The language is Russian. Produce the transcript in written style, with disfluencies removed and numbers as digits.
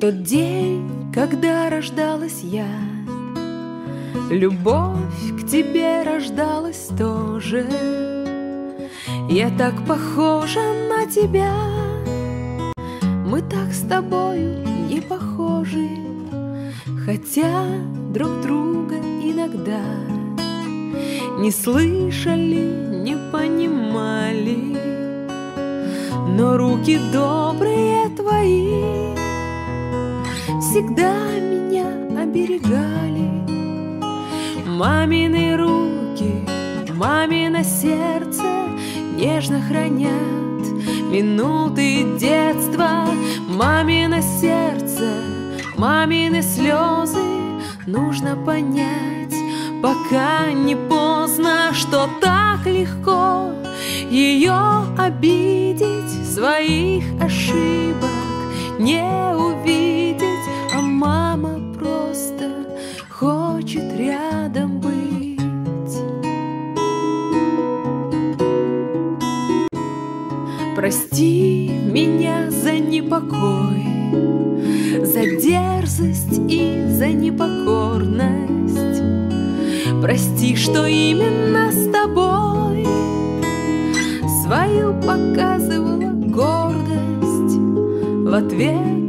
тот день, когда рождалась я, любовь к тебе рождалась тоже. Я так похожа на тебя, мы так с тобою не похожи, хотя друг друга иногда не слышали, не понимали. Но руки добрые твои всегда меня оберегали. Мамины руки, мамино сердце нежно хранят минуты детства. Мамино сердце, мамины слезы нужно понять, пока не поздно, что так легко ее обидеть, своих ошибок не увидеть. А мама просто хочет рядом быть. Прости меня за непокой, за дерзость и за непокорность. Прости, что именно с тобой свою показывала гордость. В ответ